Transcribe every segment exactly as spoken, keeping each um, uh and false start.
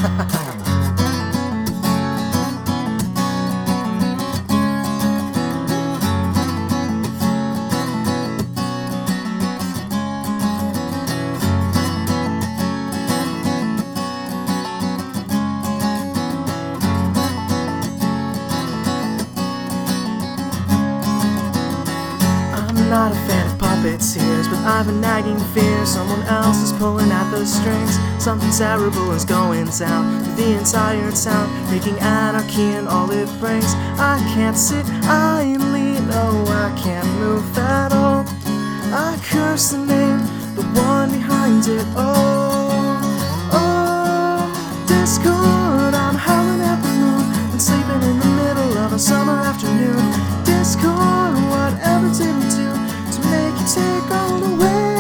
Not a fan of puppeteers, but I've a nagging fear someone else is pulling at those strings. Something terrible is going down through the entire town, making anarchy and all it brings. I can't sit idly, no, I can't move at all. I curse the name, the one behind it all. Oh, Discord, I'm howling at the moon and sleeping in the middle of a summer afternoon. Discord, whatever did we do to make you take all away?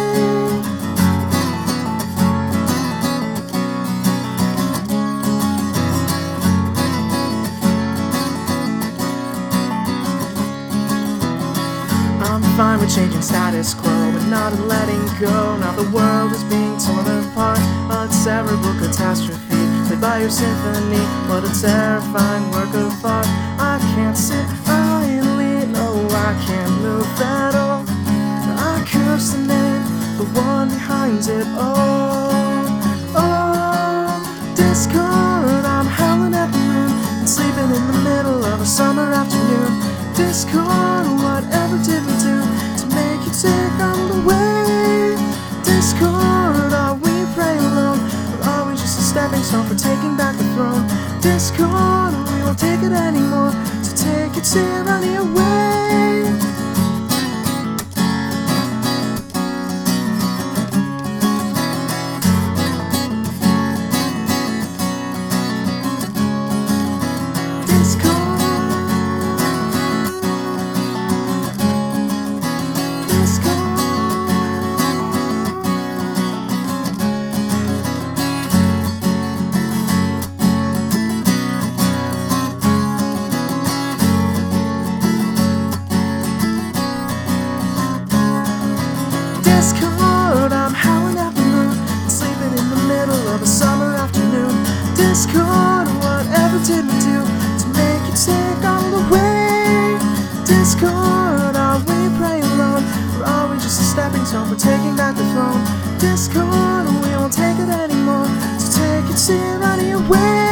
I'm fine with changing status quo, but not in letting go. Now the world is being torn apart, a terrible catastrophe played by your symphony. What a terrifying work of art. I can't sit idly, no, I can't move at all. I curse the name, the one behind it all. Oh, Discord, I'm howling at the moon and sleeping in the middle of a summer afternoon. Discord, whatever did we do to make you take all away? Discord, are we prey alone, or are we just a stepping stone for taking back the throne? Discord, we won't take it anymore, so take your tyranny away. Discord, I'm howling at the moon, sleeping in the middle of a summer afternoon. Discord, whatever did we do to make you take all away? Discord, are we prey alone, or are we just a stepping stone for taking back the throne? Discord, we won't take it anymore, so take your tyranny away.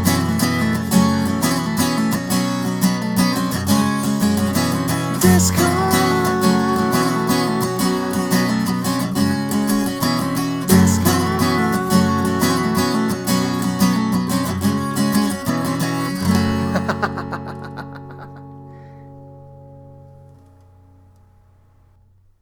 Discord.